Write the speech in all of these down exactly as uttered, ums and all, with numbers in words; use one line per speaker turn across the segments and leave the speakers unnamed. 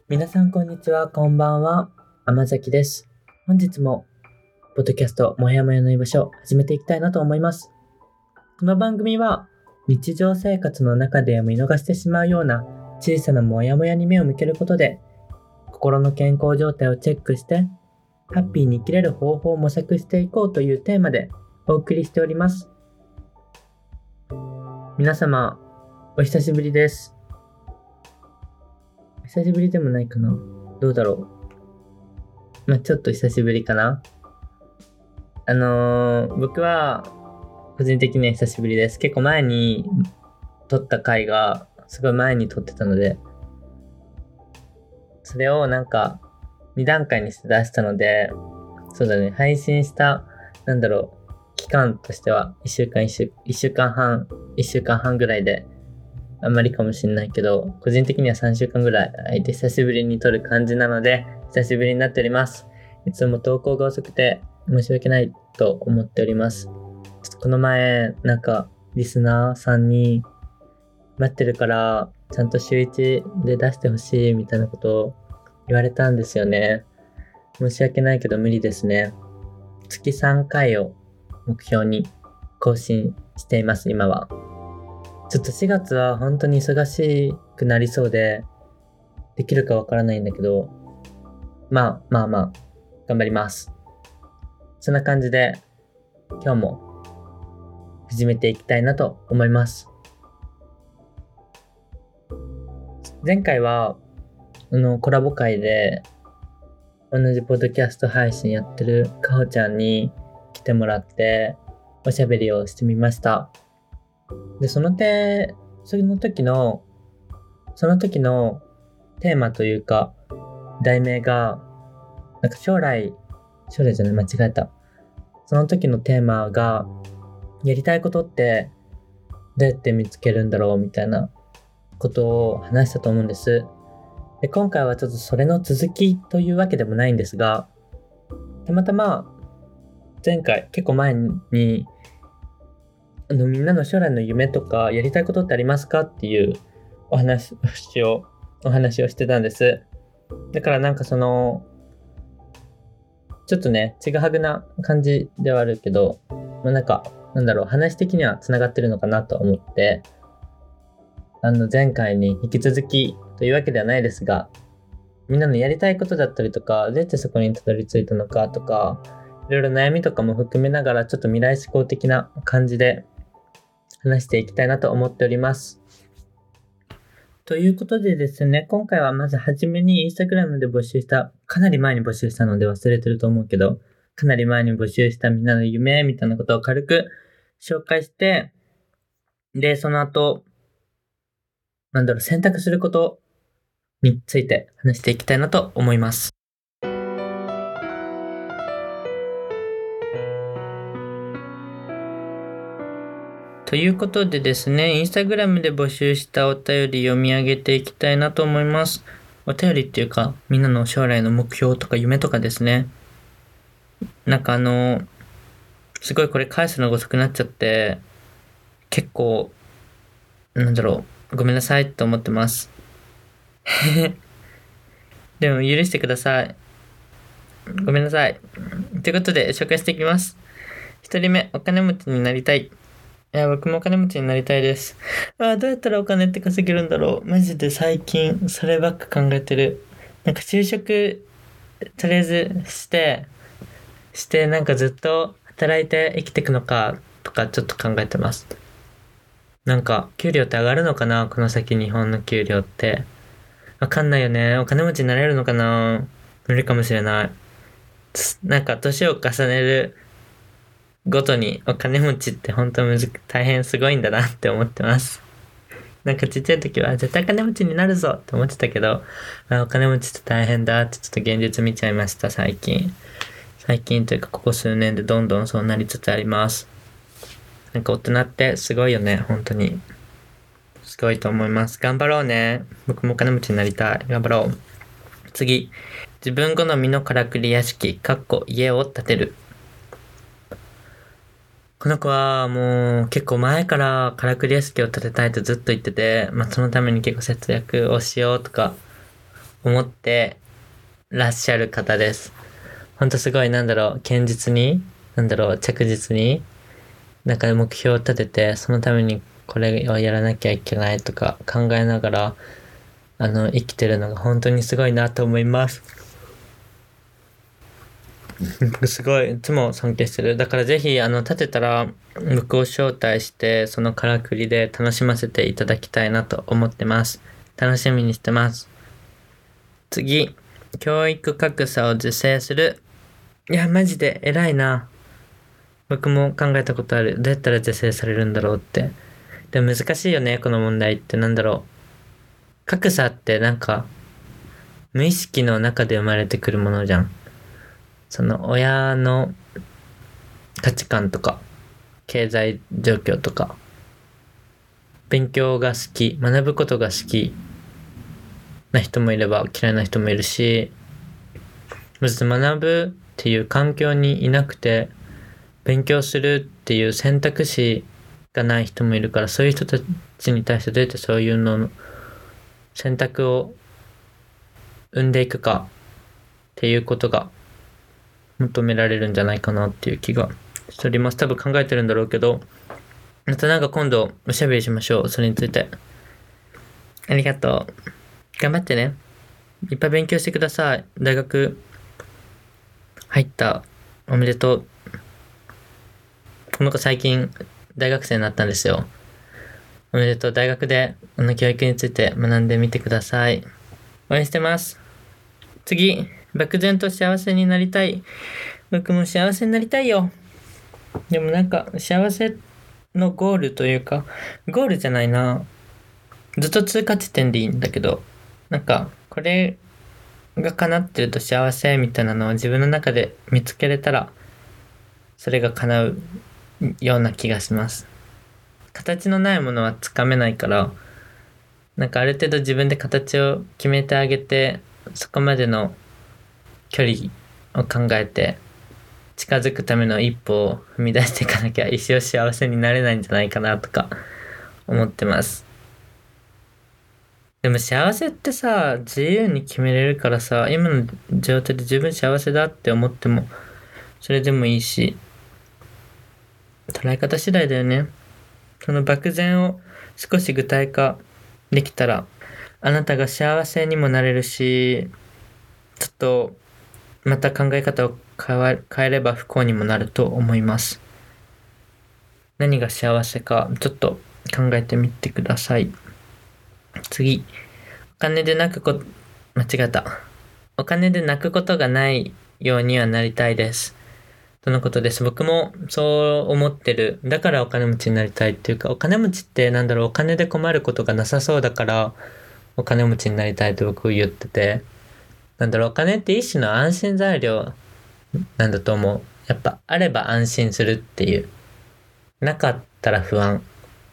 皆さんこんにちは、こんばんは。甘崎です。本日もポッドキャストもやもやの居場所始めていきたいなと思います。この番組は日常生活の中で見逃してしまうような小さなもやもやに目を向けることで、心の健康状態をチェックしてハッピーに生きれる方法を模索していこうというテーマでお送りしております。皆様お久しぶりです。久しぶりでもないかな、どうだろう。まあ、ちょっと久しぶりかな。あのー、僕は個人的には久しぶりです。結構前に撮った回がすごい前に撮ってたので、それをなんかに段階にして出したので、そうだね、配信したなんだろう期間としてはいっしゅうかんいっしゅうかんはんいっしゅうかんはんぐらいで、あんまりかもしれないけど、個人的にはさんしゅうかんぐらい空いて久しぶりに撮る感じなので、久しぶりになっております。いつも投稿が遅くて申し訳ないと思っております。ちょっとこの前なんかリスナーさんに待ってるからちゃんと週いちで出してほしいみたいなことを言われたんですよね。申し訳ないけど無理ですね。月さんかいを目標に更新しています今は。ちょっとしがつは本当に忙しくなりそうでできるかわからないんだけど、まあまあまあ頑張ります。そんな感じで今日も始めていきたいなと思います。前回はあのコラボ会で同じポッドキャスト配信やってるかほちゃんに来てもらっておしゃべりをしてみました。で、そのて、その時の、その時のテーマというか、題名が、なんか将来、将来じゃない、間違えた。その時のテーマが、やりたいことってどうやって見つけるんだろうみたいなことを話したと思うんです。で、今回はちょっとそれの続きというわけでもないんですが、たまたま前回、結構前に、あのみんなの将来の夢とかやりたいことってありますかっていうお話をお話をしてたんです。だからなんかそのちょっとねちぐはぐな感じではあるけど、まあ、なんかなんだろう話的にはつながってるのかなと思って、あの前回に引き続きというわけではないですが、みんなのやりたいことだったりとか、どうやってそこにたどり着いたのかとか、いろいろ悩みとかも含めながらちょっと未来志向的な感じで話していきたいなと思っております。ということでですね、今回はまずはじめにインスタグラムで募集した、かなり前に募集したので忘れてると思うけど、かなり前に募集したみんなの夢みたいなことを軽く紹介して、で、その後、なんだろう、選択することについて話していきたいなと思います。ということでですね、インスタグラムで募集したお便り読み上げていきたいなと思います。お便りっていうか、みんなの将来の目標とか夢とかですね。なんかあの、すごいこれ返すのが遅くなっちゃって、結構、なんだろう、ごめんなさいと思ってます。でも許してください。ごめんなさい。ということで紹介していきます。一人目、お金持ちになりたい。いや、僕もお金持ちになりたいです。あ、どうやったらお金って稼げるんだろう。マジで最近そればっか考えてる。なんか就職、とりあえずして、して、なんかずっと働いて生きていくのかとかちょっと考えてます。なんか給料って上がるのかな、この先日本の給料って。わかんないよね。お金持ちになれるのかな。無理かもしれない。なんか年を重ねるごとにお金持ちって本当むず大変すごいんだなって思ってます。なんかちっちゃい時は絶対お金持ちになるぞって思ってたけど、あ、お金持ちって大変だってちょっと現実見ちゃいました最近。最近というかここ数年でどんどんそうなりつつあります。なんか大人ってすごいよね、本当に。すごいと思います。頑張ろうね。僕もお金持ちになりたい。頑張ろう。次。自分好みのからくり屋敷、かっこ家を建てる。この子はもう結構前からからくり屋敷を建てたいとずっと言ってて、まあそのために結構節約をしようとか思ってらっしゃる方です。ほんとすごい、なんだろう、堅実に、なんだろう、着実に、なんか目標を立てて、そのためにこれをやらなきゃいけないとか考えながら、あの、生きてるのが本当にすごいなと思います。僕すごい、いつも尊敬してる。だからぜひ、あの、立てたら、僕を招待して、そのからくりで楽しませていただきたいなと思ってます。楽しみにしてます。次、教育格差を是正する。いや、マジで偉いな。僕も考えたことある。どうやったら是正されるんだろうって。でも難しいよね、この問題って。なんだろう。格差ってなんか、無意識の中で生まれてくるものじゃん。その親の価値観とか、経済状況とか、勉強が好き、学ぶことが好きな人もいれば嫌いな人もいるし、まず学ぶっていう環境にいなくて、勉強するっていう選択肢がない人もいるから、そういう人たちに対してどうやってそういうの選択を生んでいくかっていうことが求められるんじゃないかなっていう気がしております。多分考えてるんだろうけど、またなんか今度おしゃべりしましょう。それについて。ありがとう。頑張ってね。いっぱい勉強してください。大学入ったおめでとう。この子最近大学生になったんですよ。おめでとう。大学であの教育について学んでみてください。応援してます。次、漠然と幸せになりたい。僕も幸せになりたいよ。でもなんか幸せのゴールというか、ゴールじゃないな。ずっと通過地点でいいんだけど、なんかこれが叶ってると幸せみたいなのを自分の中で見つけれたら、それが叶うような気がします。形のないものはつかめないから、なんかある程度自分で形を決めてあげて、そこまでの距離を考えて近づくための一歩を踏み出していかなきゃ一生幸せになれないんじゃないかなとか思ってます。でも幸せってさ、自由に決めれるからさ、今の状態で十分幸せだって思ってもそれでもいいし、捉え方次第だよね。その漠然を少し具体化できたら、あなたが幸せにもなれるし、ちょっとまた考え方を変わ変えれば不幸にもなると思います。何が幸せかちょっと考えてみてください。次、お金で泣くこと、間違った。お金で泣くことがないようにはなりたいです。とのことです。僕もそう思ってる。だからお金持ちになりたいっていうか、お金持ちってなんだろう、お金で困ることがなさそうだから、お金持ちになりたいと僕言ってて、なんだろう、お金って一種の安心材料なんだと思う。やっぱあれば安心するっていう。なかったら不安。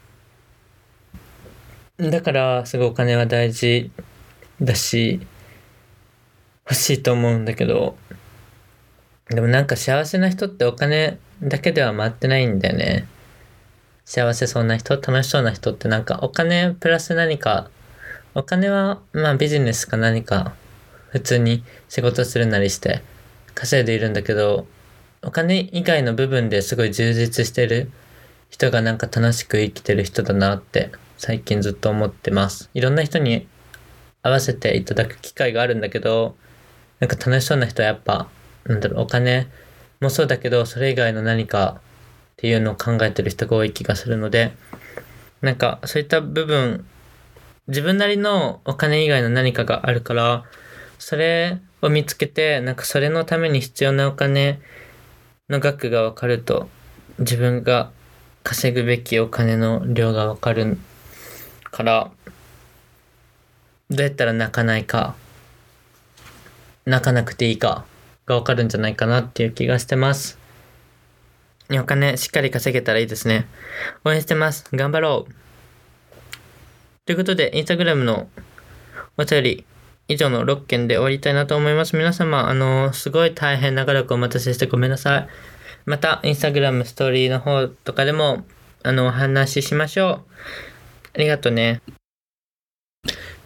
だからすごいお金は大事だし、欲しいと思うんだけど、でもなんか幸せな人ってお金だけでは回ってないんだよね。幸せそうな人、楽しそうな人ってなんかお金プラス何か、お金はまあビジネスか何か普通に仕事するなりして稼いでいるんだけど、お金以外の部分ですごい充実してる人がなんか楽しく生きてる人だなって最近ずっと思ってます。いろんな人に会わせていただく機会があるんだけど、なんか楽しそうな人はやっぱなんだろう、お金もそうだけどそれ以外の何かっていうのを考えてる人が多い気がするので、なんかそういった部分、自分なりのお金以外の何かがあるから、それを見つけて、なんかそれのために必要なお金の額が分かると、自分が稼ぐべきお金の量が分かるから、どうやったら泣かないか、泣かなくていいかが分かるんじゃないかなっていう気がしてます。お金しっかり稼げたらいいですね。応援してます。頑張ろう。ということで、インスタグラムのお便り以上のろっけんで終わりたいなと思います。皆様、あのー、すごい大変長らくお待たせしてごめんなさい。また、インスタグラムストーリーの方とかでも、あの、お話ししましょう。ありがとうね。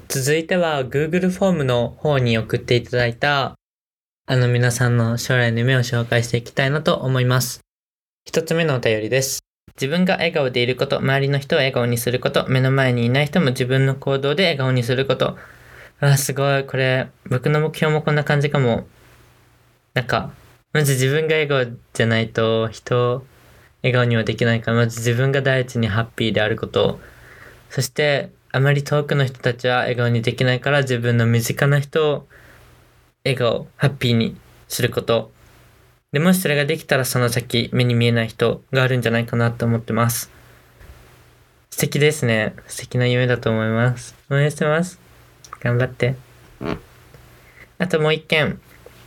続いては Google フォームの方に送っていただいたあの皆さんの将来の夢を紹介していきたいなと思います。一つ目のお便りです。自分が笑顔でいること、周りの人を笑顔にすること、目の前にいない人も自分の行動で笑顔にすること。あ、すごい。これ、僕の目標もこんな感じかも。なんか、まず自分が笑顔じゃないと人を笑顔にはできないから、まず自分が第一にハッピーであること。そして、あまり遠くの人たちは笑顔にできないから自分の身近な人を笑顔、ハッピーにすること。で、もしそれができたらその先、目に見えない人があるんじゃないかなと思ってます。素敵ですね。素敵な夢だと思います。応援してます。頑張って。あともう一件。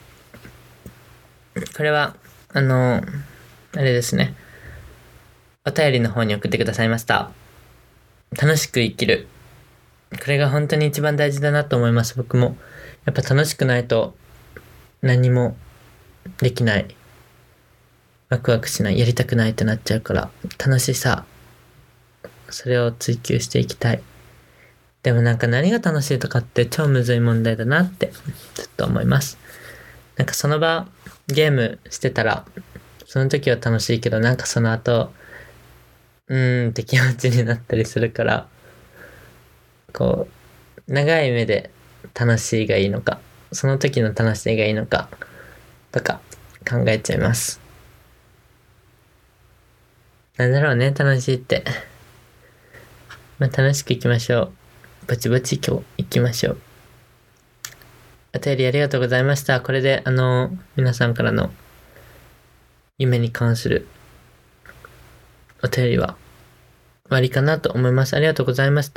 これは、あの、あれですね。お便りの方に送ってくださいました。楽しく生きる。これが本当に一番大事だなと思います、僕も。やっぱ楽しくないと何もできない。ワクワクしない。やりたくないってなっちゃうから。楽しさ。それを追求していきたい。でもなんか何が楽しいとかって超むずい問題だなってずっと思います。なんかその場ゲームしてたらその時は楽しいけどなんかその後うーんって気持ちになったりするからこう長い目で楽しいがいいのかその時の楽しいがいいのかとか考えちゃいます。なんだろうね楽しいってまあ楽しくいきましょう。ぼちぼち今日行きましょう。お便りありがとうございました。これで、あの、皆さんからの夢に関するお便りは終わりかなと思います。ありがとうございました。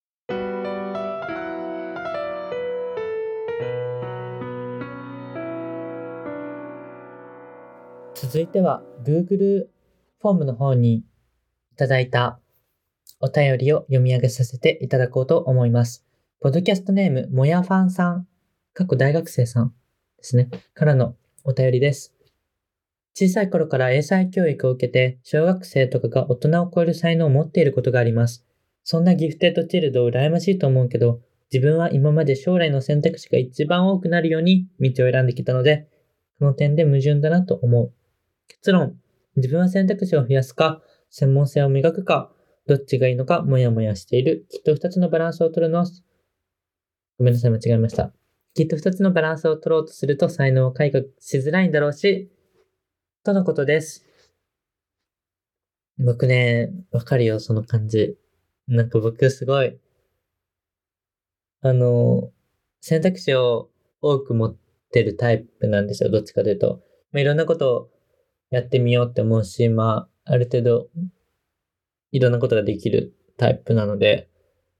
続いては Google フォームの方にいただいたお便りを読み上げさせていただこうと思います。ポッドキャストネーム、もやファンさん、過去大学生さんですね、からのお便りです。小さい頃から英才教育を受けて、小学生とかが大人を超える才能を持っていることがあります。そんなギフテッドチルドを羨ましいと思うけど、自分は今まで将来の選択肢が一番多くなるように道を選んできたので、この点で矛盾だなと思う。結論、自分は選択肢を増やすか、専門性を磨くか、どっちがいいのかもやもやしている。きっと二つのバランスを取るのは、ごめんなさい、間違えました。きっと二つのバランスを取ろうとすると才能を開花しづらいんだろうし、とのことです。僕ね、わかるよ、その感じ。なんか僕すごい、あの、選択肢を多く持ってるタイプなんですよ、どっちかというと。まあ、いろんなことをやってみようって思うし、まあ、ある程度、いろんなことができるタイプなので、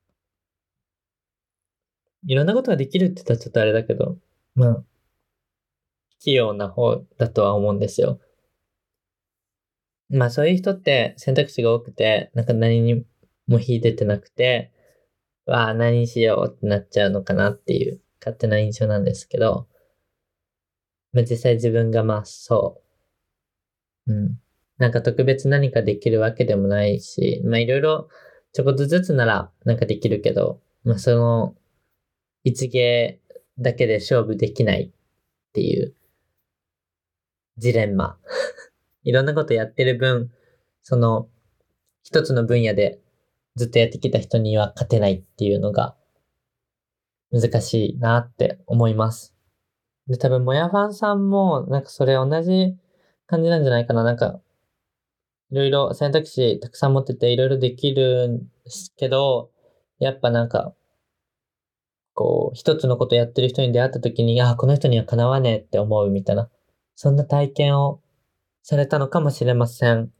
いろんなことができるって言ったらちょっとあれだけど、まあ、器用な方だとは思うんですよ。まあそういう人って選択肢が多くて、なんか何にも秀でてなくて、わあ、何しようってなっちゃうのかなっていう勝手な印象なんですけど、まあ実際自分がまあそう、うん。なんか特別何かできるわけでもないし、まあいろいろちょこっとずつならなんかできるけど、まあその一芸だけで勝負できないっていうジレンマ。いろんなことやってる分、その一つの分野でずっとやってきた人には勝てないっていうのが難しいなって思います。で、多分、もやファンさんも、なんかそれ同じ感じなんじゃないかな。なんか、いろいろ選択肢たくさん持ってていろいろできるんですけど、やっぱなんか、こう、一つのことやってる人に出会った時に、ああ、この人にはかなわねえって思うみたいな、そんな体験をされたのかもしれません。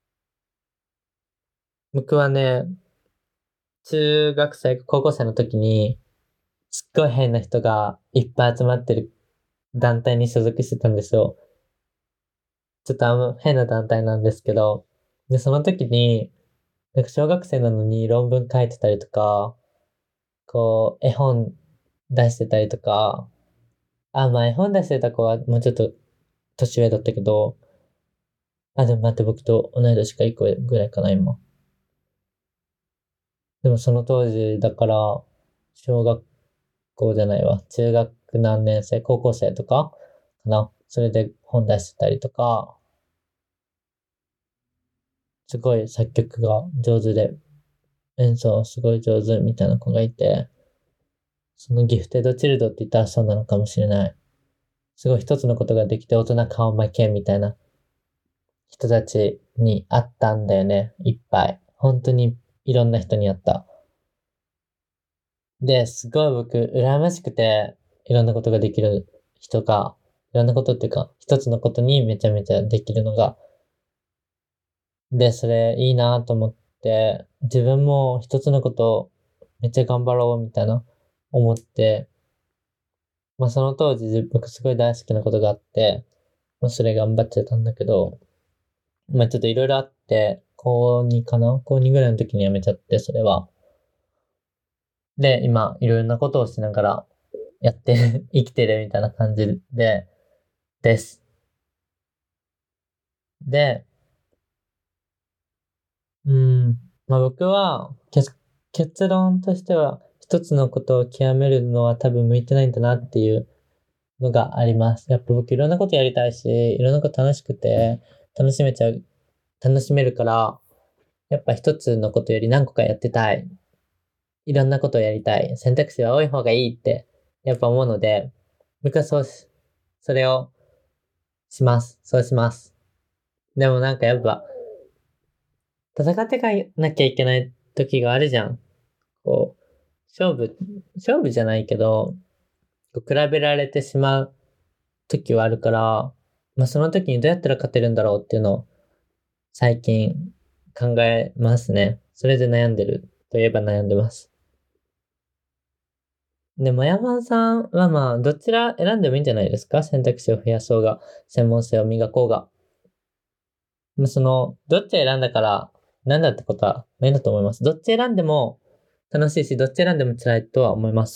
僕はね、中学生、高校生の時に、すっごい変な人がいっぱい集まってる団体に所属してたんですよ。ちょっとあんま変な団体なんですけど、で、その時に、なんか小学生なのに論文書いてたりとか、こう、絵本出してたりとか、あ、まあ絵本出してた子はもうちょっと年上だったけど、あ、でも待って僕と同い年かいっこぐらいかな、今。でもその当時だから、 小学校じゃないわ。中学何年生、高校生とかかな。それで本出してたりとか、すごい作曲が上手で、演奏すごい上手みたいな子がいて、そのギフテッドチルドって言ったらそうなのかもしれない。すごい一つのことができて大人顔負けみたいな人たちに会ったんだよね。いっぱい。本当にいろんな人に会った。で、すごい僕、羨ましくて、いろんなことができる人が、いろんなことっていうか、一つのことにめちゃめちゃできるのが。で、それいいなと思って、自分も一つのことをめっちゃ頑張ろうみたいな思って、まあその当時僕すごい大好きなことがあって、まあそれ頑張ってたんだけど、まあちょっといろいろあって、高にかな高にぐらいの時に辞めちゃって、それは。で、今いろんなことをしながらやって生きてるみたいな感じで、です。で、うん、まあ僕は、結結論としては、一つのことを極めるのは多分向いてないんだなっていうのがあります。やっぱ僕いろんなことやりたいし、いろんなこと楽しくて、楽しめちゃう、楽しめるから、やっぱ一つのことより何個かやってたい。いろんなことをやりたい。選択肢は多い方がいいって、やっぱ思うので、僕はそうし、それをします。そうします。でもなんかやっぱ、戦っていかなきゃいけない時があるじゃん。こう、勝負、勝負じゃないけど、こう比べられてしまう時はあるから、まあその時にどうやったら勝てるんだろうっていうのを最近考えますね。それで悩んでるといえば悩んでます。でも、山ンさんはまあ、どちら選んでもいいんじゃないですか？選択肢を増やそうが、専門性を磨こうが。まあその、どっち選んだから、なんだってことはないんだと思います。どっち選んでも楽しいし、どっち選んでも辛いとは思います。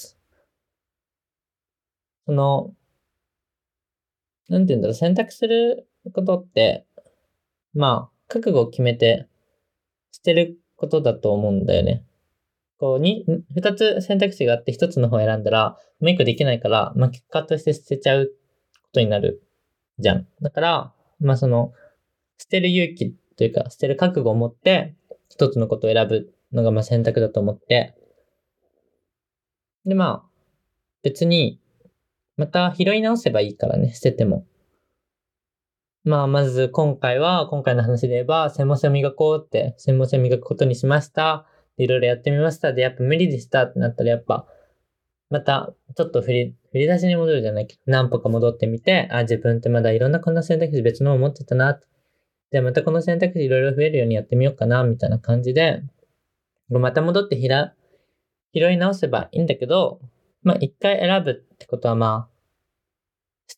その、なんて言うんだろう、選択することって、まあ、覚悟を決めてしてることだと思うんだよね。こう、に、二つ選択肢があって一つの方を選んだら、もう一個できないから、まあ結果として捨てちゃうことになるじゃん。だから、まあその、捨てる勇気というか、捨てる覚悟を持って、一つのことを選ぶのがまあ選択だと思って、でまあ、別に、また拾い直せばいいからね、捨てても。まあ、まず今回は、今回の話で言えば、専門性を磨こうって、専門性を磨くことにしました。いろいろやってみました。で、やっぱ無理でしたってなったら、やっぱ、また、ちょっと振り、振り出しに戻るじゃないけど、何歩か戻ってみて、あ、自分ってまだいろんなこんな選択肢別のを持ってたな。じゃあまたこの選択肢いろいろ増えるようにやってみようかな、みたいな感じで、また戻ってひら、拾い直せばいいんだけど、まあ一回選ぶってことはまあ、して、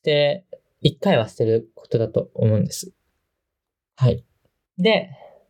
一回は捨てることだと思うんです。はい。で、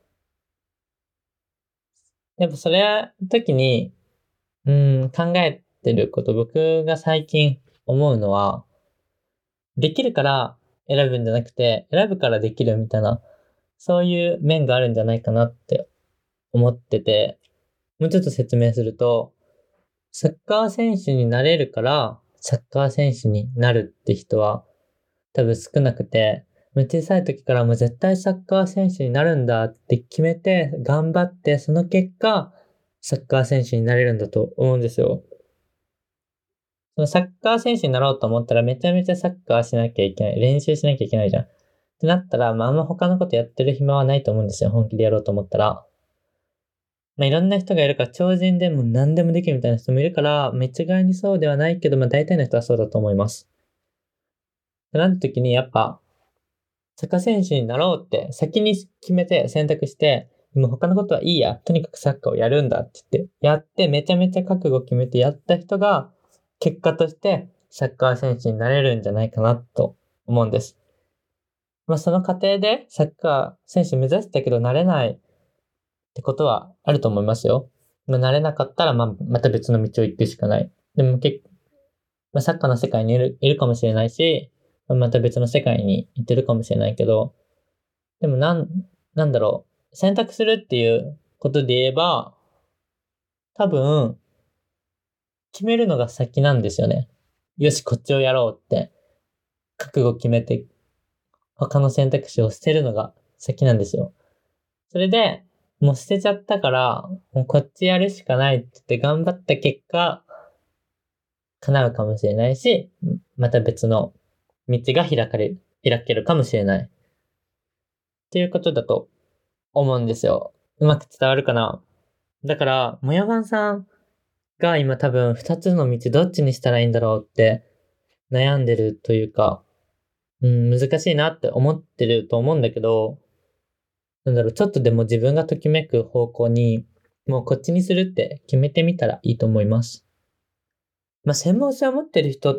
やっぱそれ時に、うん、考えてること、僕が最近思うのは、できるから選ぶんじゃなくて、選ぶからできるみたいな、そういう面があるんじゃないかなって思ってて、もうちょっと説明すると、サッカー選手になれるから、サッカー選手になるって人は多分少なくて、小さい時からもう絶対サッカー選手になるんだって決めて、頑張って、その結果、サッカー選手になれるんだと思うんですよ。そのサッカー選手になろうと思ったらめちゃめちゃサッカーしなきゃいけない。練習しなきゃいけないじゃん。ってなったら、まあ、あんま他のことやってる暇はないと思うんですよ。本気でやろうと思ったら。まあ、いろんな人がいるから、超人でも何でもできるみたいな人もいるから、めっちゃ概にそうではないけど、まあ、大体の人はそうだと思います。ってなった時に、やっぱ、サッカー選手になろうって先に決めて選択して、もう他のことはいいや。とにかくサッカーをやるんだって言って、やってめちゃめちゃ覚悟を決めてやった人が、結果としてサッカー選手になれるんじゃないかなと思うんです。まあその過程でサッカー選手目指したけどなれないってことはあると思いますよ。まあ、なれなかったらまあまた別の道を行くしかない。でも結まあ、サッカーの世界にいるいるかもしれないし、また別の世界に行ってるかもしれないけど、でもなん、なんだろう。選択するっていうことで言えば、多分、 決めるのが先なんですよね。よし、こっちをやろうって、覚悟決めて、他の選択肢を捨てるのが先なんですよ。それで、もう捨てちゃったから、もうこっちやるしかないって言って頑張った結果、叶うかもしれないし、また別の道が開かれる、開けるかもしれない。っていうことだと思うんですよ。うまく伝わるかな？だから、もやばんさんが今多分二つの道どっちにしたらいいんだろうって悩んでるというか、うん、難しいなって思ってると思うんだけど、なんだろう、ちょっとでも自分がときめく方向に、もうこっちにするって決めてみたらいいと思います。まあ、専門性を持ってる人って、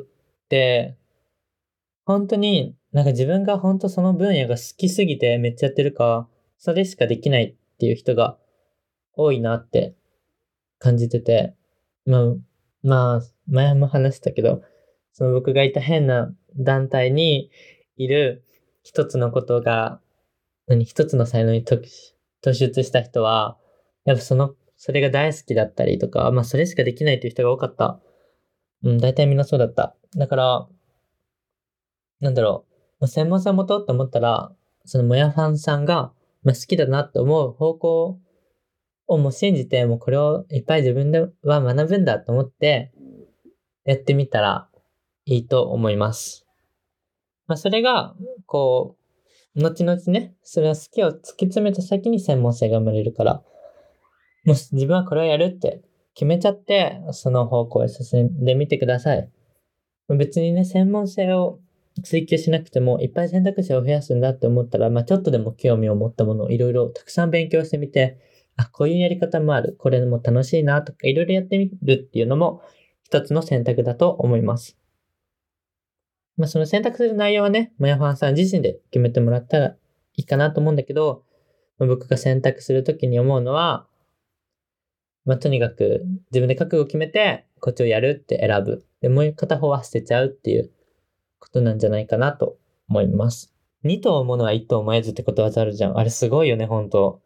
本当になんか自分が本当その分野が好きすぎてめっちゃやってるか、それしかできないっていう人が多いなって感じてて、まあ、まあ、前も話したけど、その僕がいた変な団体にいる一つのことが、何、一つの才能に突突出した人は、やっぱその、それが大好きだったりとか、まあそれしかできないという人が多かった。うん、大体みんなそうだった。だから、なんだろう、まあ専門性を持とうって思ったら、そのもやファンさんが、まあ、好きだなって思う方向をもう信じて、もうこれをいっぱい自分では学ぶんだと思って、やってみたらいいと思います。まあそれが、こう、後々ね、それは好きを突き詰めた先に専門性が生まれるから、もし自分はこれをやるって決めちゃって、その方向へ進んでみてください。別にね、専門性を追求しなくても、いっぱい選択肢を増やすんだって思ったら、まあちょっとでも興味を持ったものをいろいろたくさん勉強してみて、あ、こういうやり方もある。これも楽しいなとか、いろいろやってみるっていうのも一つの選択だと思います。まあその選択する内容はね、もやファンさん自身で決めてもらったらいいかなと思うんだけど、まあ僕が選択するときに思うのは、まあとにかく自分で覚悟を決めて、こっちをやるって選ぶ。で、もう片方は捨てちゃうっていうことなんじゃないかなと思います。二頭思うのは一頭思えずってことわざあるじゃん。あれすごいよね、本当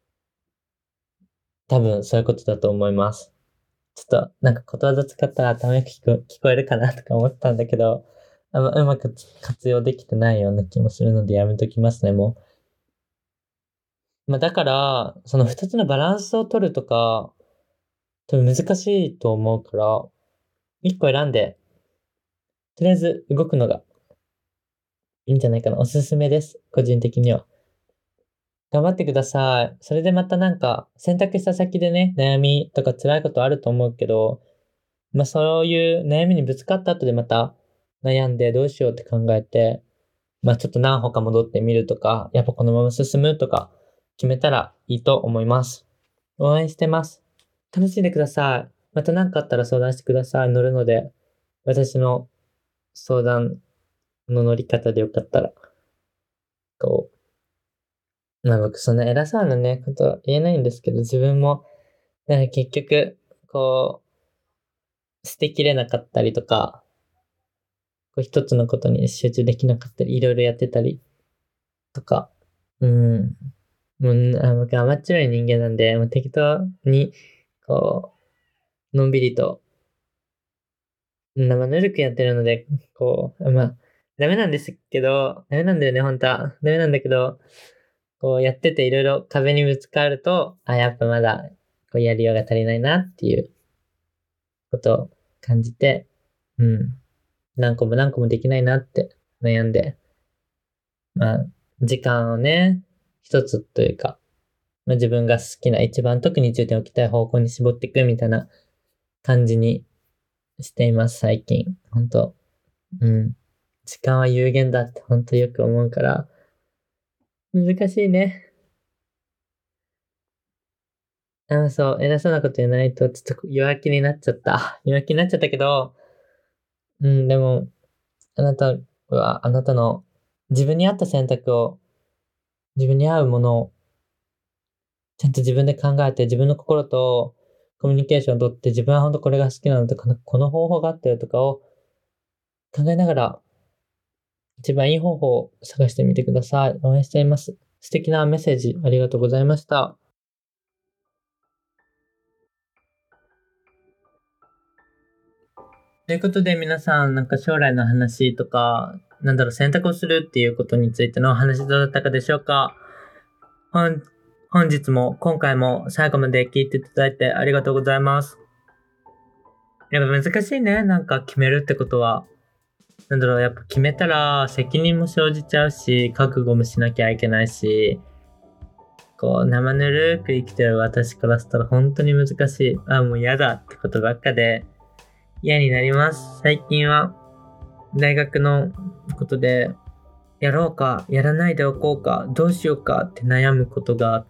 多分そういうことだと思います。ちょっとなんかことわざ使ったら頭よく聞こ聞こえるかなとか思ったんだけど、あのうまく活用できてないような気もするのでやめときますね、もう。まあだから、その二つのバランスを取るとか、多分難しいと思うから、一個選んで、とりあえず動くのがいいんじゃないかな。おすすめです。個人的には。頑張ってください。それでまたなんか、選択した先でね、悩みとか辛いことあると思うけど、まあそういう悩みにぶつかった後でまた悩んでどうしようって考えて、まあちょっと何歩か戻ってみるとか、やっぱこのまま進むとか決めたらいいと思います。応援してます。楽しんでください。また何かあったら相談してください。乗るので、私の相談の乗り方でよかったら、こう、まあ僕そんな偉そうなね、ことは言えないんですけど、自分も、なんか結局、こう、捨てきれなかったりとか、こう一つのことに集中できなかったり、いろいろやってたりとか、うん。もう、あ僕甘っちょろい人間なんで、もう適当に、こう、のんびりと、生ぬるくやってるので、こう、まあ、ダメなんですけど、ダメなんだよね、本当は。ダメなんだけど、こうやってていろいろ壁にぶつかると、あ、やっぱまだ、こうやりようが足りないなっていうことを感じて、うん。何個も何個もできないなって悩んで、まあ、時間をね、一つというか、まあ、自分が好きな一番特に重点を置きたい方向に絞っていくみたいな感じにしています、最近。本当うん。時間は有限だって本当よく思うから、難しいね。あ、そう、偉そうなこと言わないと、ちょっと弱気になっちゃった。弱気になっちゃったけど、うん、でも、あなたは、あなたの自分に合った選択を、自分に合うものを、ちゃんと自分で考えて、自分の心とコミュニケーションをとって、自分は本当これが好きなのとか、この方法があったよとかを考えながら、一番いい方法を探してみてください。応援しています。素敵なメッセージありがとうございました。 ということで皆さん、なんか将来の話とか、なんだろう、選択をするっていうことについてのお話どうだったかでしょうか。本、本日も今回も最後まで聞いていただいてありがとうございます。やっぱ難しいね、なんか決めるってことは。なんだろう、やっぱ決めたら責任も生じちゃうし、覚悟もしなきゃいけないし、こう生ぬるく生きてる私からしたら本当に難しい。あ、もう嫌だってことばっかで嫌になります。最近は大学のことでやろうかやらないでおこうかどうしようかって悩むことがあって、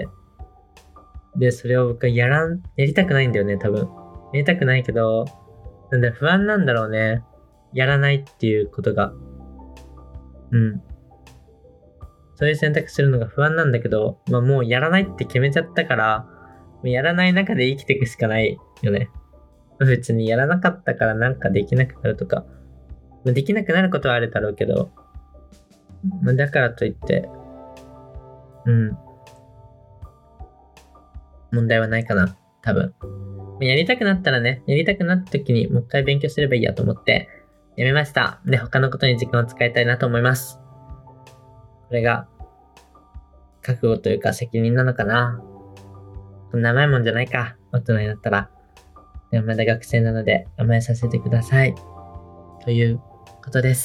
でそれを僕はやらんやりたくないんだよね。多分やりたくないけど、なんだ不安なんだろうね、やらないっていうことが。うんそういう選択するのが不安なんだけど、まあもうやらないって決めちゃったから、やらない中で生きていくしかないよね。別にやらなかったからなんかできなくなるとか、できなくなることはあるだろうけど、だからといって、うん、問題はないかな、多分。やりたくなったらね、やりたくなった時にもう一回勉強すればいいやと思ってやめました。で、他のことに時間を使いたいなと思います。これが覚悟というか責任なのかな。こんな甘いもんじゃないか、大人になったら。でもまだ学生なので甘えさせてください。ということです。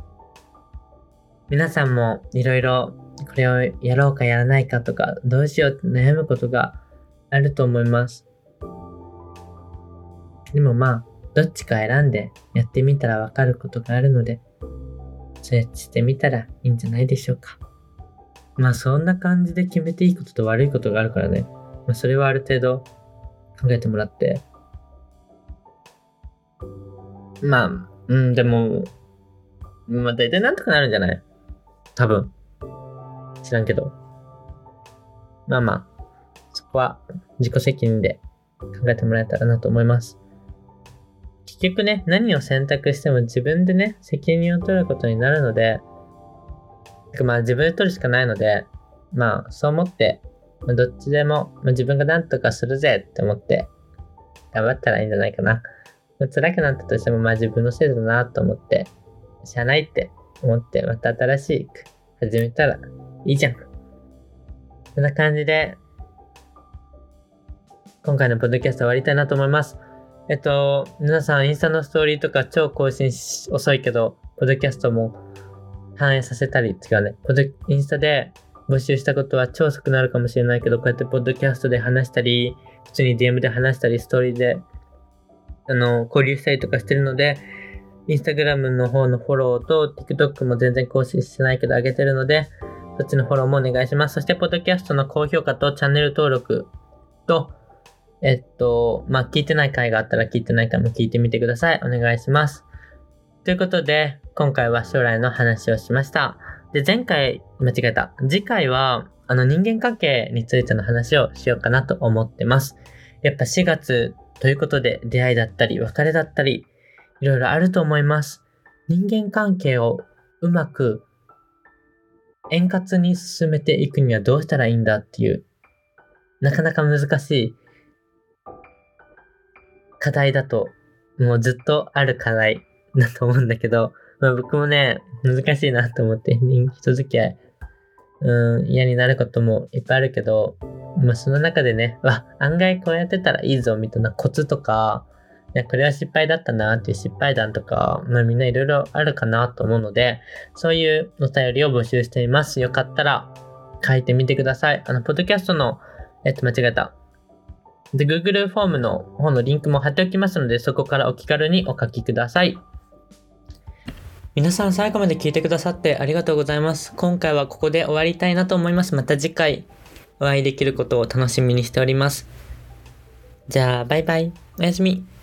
皆さんもいろいろこれをやろうかやらないかとか、どうしようって悩むことがあると思います。でもまあ、どっちか選んでやってみたらわかることがあるので、そうやってしてみたらいいんじゃないでしょうか。まあそんな感じで決めていいことと悪いことがあるからね。まあ、それはある程度考えてもらって。まあ、うん、でも、まあ大体なんとかなるんじゃない？多分。知らんけど。まあまあ、そこは自己責任で考えてもらえたらなと思います。結局ね、何を選択しても自分でね、責任を取ることになるので、まあ自分で取るしかないので、まあそう思って、まあ、どっちでも、まあ、自分が何とかするぜって思って頑張ったらいいんじゃないかな。まあ、辛くなったとしてもまあ自分のせいだなと思って、しゃあないって思ってまた新しく始めたらいいじゃん。そんな感じで、今回のポッドキャスト終わりたいなと思います。えっと、皆さんインスタのストーリーとか超更新遅いけど、ポッドキャストも反映させたり、違うね。ポッドインスタで募集したことは超遅くなるかもしれないけど、こうやってポッドキャストで話したり、普通に ディーエム で話したり、ストーリーであの交流したりとかしてるので、インスタグラムの方のフォローと TikTok も全然更新してないけど上げてるので、そっちのフォローもお願いします。そして、ポッドキャストの高評価とチャンネル登録と、えっと、まあ、聞いてない回があったら聞いてない回も聞いてみてください。お願いします。ということで、今回は将来の話をしました。で、前回、間違えた。次回は、あの人間関係についての話をしようかなと思ってます。やっぱしがつということで、出会いだったり、別れだったり、いろいろあると思います。人間関係をうまく円滑に進めていくにはどうしたらいいんだっていう、なかなか難しい課題だと、もうずっとある課題だと思うんだけど、まあ、僕もね、難しいなと思って、人付き合い、うん、嫌になることもいっぱいあるけど、まあ、その中でね、わ、案外こうやってたらいいぞみたいなコツとか、いやこれは失敗だったなっていう失敗談とか、まあ、みんないろいろあるかなと思うので、そういうお便りを募集しています。よかったら書いてみてください。あの、ポッドキャストの、えっと、間違えた。で、Google フォームの方のリンクも貼っておきますので、そこからお気軽にお書きください。皆さん最後まで聞いてくださってありがとうございます。今回はここで終わりたいなと思います。また次回お会いできることを楽しみにしております。じゃあ、バイバイ。おやすみ。